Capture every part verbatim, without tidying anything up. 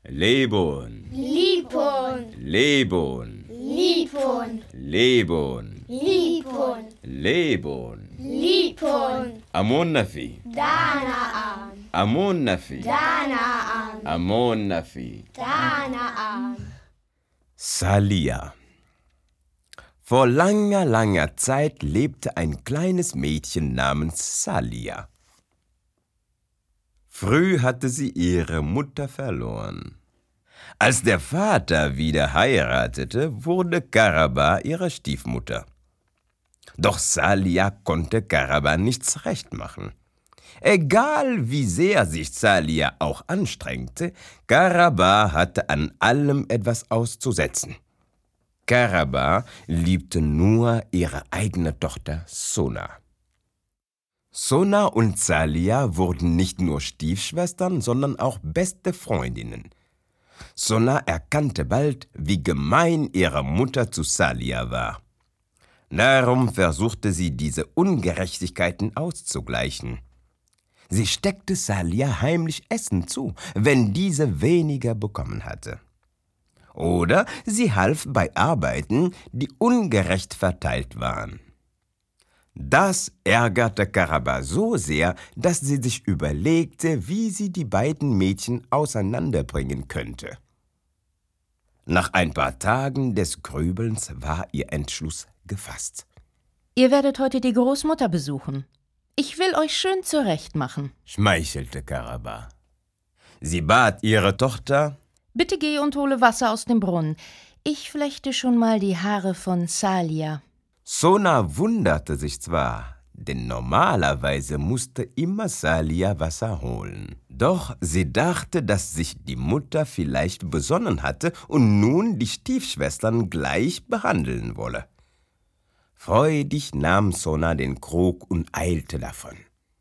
Lebon, Lipon, Lebon, Lipon, Lebon, Lipon, Lebon. Lipon, Amon Nafi, Danaan, Amon Nafi, Danaan, Amon Nafi. Danaan. Salia. Vor langer, langer Zeit lebte ein kleines Mädchen namens Salia. Früh hatte sie ihre Mutter verloren. Als der Vater wieder heiratete, wurde Karaba ihre Stiefmutter. Doch Salia konnte Karaba nichts recht machen. Egal wie sehr sich Salia auch anstrengte, Karaba hatte an allem etwas auszusetzen. Karaba liebte nur ihre eigene Tochter Sona. Sona und Salia wurden nicht nur Stiefschwestern, sondern auch beste Freundinnen. Sona erkannte bald, wie gemein ihre Mutter zu Salia war. Darum versuchte sie, diese Ungerechtigkeiten auszugleichen. Sie steckte Salia heimlich Essen zu, wenn diese weniger bekommen hatte. Oder sie half bei Arbeiten, die ungerecht verteilt waren. Das ärgerte Karaba so sehr, dass sie sich überlegte, wie sie die beiden Mädchen auseinanderbringen könnte. Nach ein paar Tagen des Grübelns war ihr Entschluss gefasst. Ihr werdet heute die Großmutter besuchen. Ich will euch schön zurechtmachen, Schmeichelte Karaba. Sie bat ihre Tochter: Bitte geh und hole Wasser aus dem Brunnen. Ich flechte schon mal die Haare von Salia. Sona wunderte sich zwar, denn normalerweise musste immer Salia Wasser holen. Doch sie dachte, dass sich die Mutter vielleicht besonnen hatte und nun die Stiefschwestern gleich behandeln wolle. Freudig nahm Sona den Krug und eilte davon.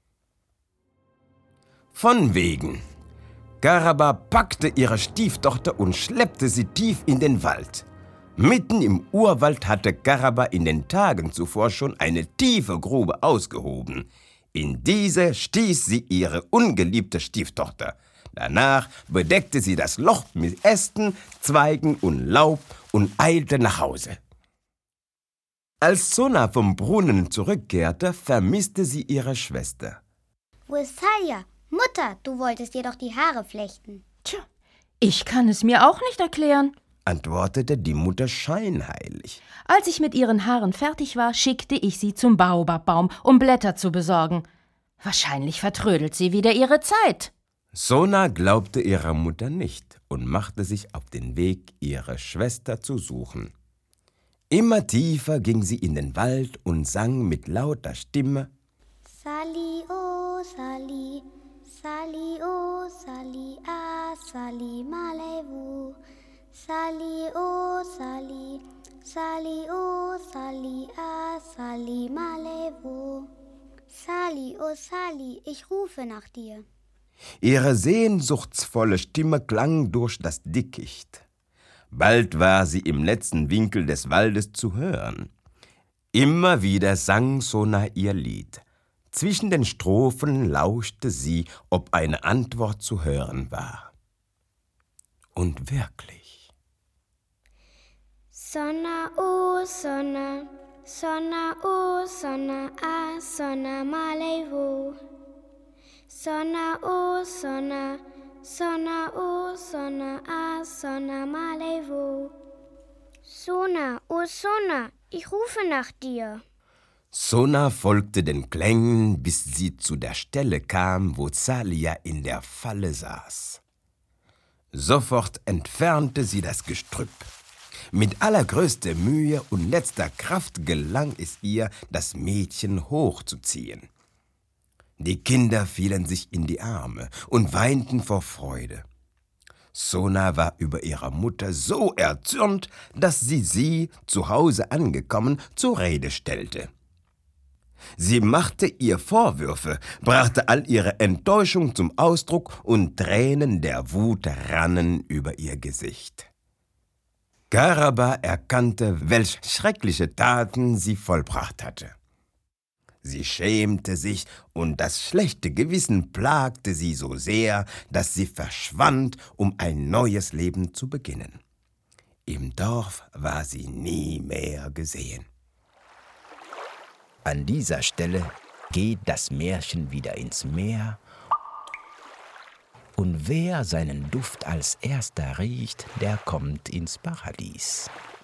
Von wegen. Karaba packte ihre Stieftochter und schleppte sie tief in den Wald. Mitten im Urwald hatte Karaba in den Tagen zuvor schon eine tiefe Grube ausgehoben. In diese stieß sie ihre ungeliebte Stieftochter. Danach bedeckte sie das Loch mit Ästen, Zweigen und Laub und eilte nach Hause. Als Sona vom Brunnen zurückkehrte, vermisste sie ihre Schwester. Wo ist Salia? Mutter, du wolltest dir doch die Haare flechten. Tja, ich kann es mir auch nicht erklären. Antwortete die Mutter scheinheilig. Als ich mit ihren Haaren fertig war, schickte ich sie zum Baobabbaum, um Blätter zu besorgen. Wahrscheinlich vertrödelt sie wieder ihre Zeit. Sona glaubte ihrer Mutter nicht und machte sich auf den Weg, ihre Schwester zu suchen. Immer tiefer ging sie in den Wald und sang mit lauter Stimme: Sali, oh Sali, Sali, oh Sali, ah Sali, malevu. Sali, oh Sali, Sali, oh Sali, ah Sali, malevu. Sali, oh Sali, ich rufe nach dir. Ihre sehnsuchtsvolle Stimme klang durch das Dickicht. Bald war sie im letzten Winkel des Waldes zu hören. Immer wieder sang Sona ihr Lied. Zwischen den Strophen lauschte sie, ob eine Antwort zu hören war. Und wirklich. Sonna, oh Sonna, Sonna, oh Sonna, ah Sonna, malevu. Sonna, oh Sonna, Sonna, oh Sonna, ah Sonna, malevu. Sonna, oh Sonna, ich rufe nach dir. Sona folgte den Klängen, bis sie zu der Stelle kam, wo Salia in der Falle saß. Sofort entfernte sie das Gestrüpp. Mit allergrößter Mühe und letzter Kraft gelang es ihr, das Mädchen hochzuziehen. Die Kinder fielen sich in die Arme und weinten vor Freude. Sona war über ihre Mutter so erzürnt, dass sie sie, zu Hause angekommen, zur Rede stellte. Sie machte ihr Vorwürfe, brachte all ihre Enttäuschung zum Ausdruck und Tränen der Wut rannen über ihr Gesicht. Karaba erkannte, welch schreckliche Taten sie vollbracht hatte. Sie schämte sich, und das schlechte Gewissen plagte sie so sehr, dass sie verschwand, um ein neues Leben zu beginnen. Im Dorf war sie nie mehr gesehen. An dieser Stelle geht das Märchen wieder ins Meer, und wer seinen Duft als erster riecht, der kommt ins Paradies.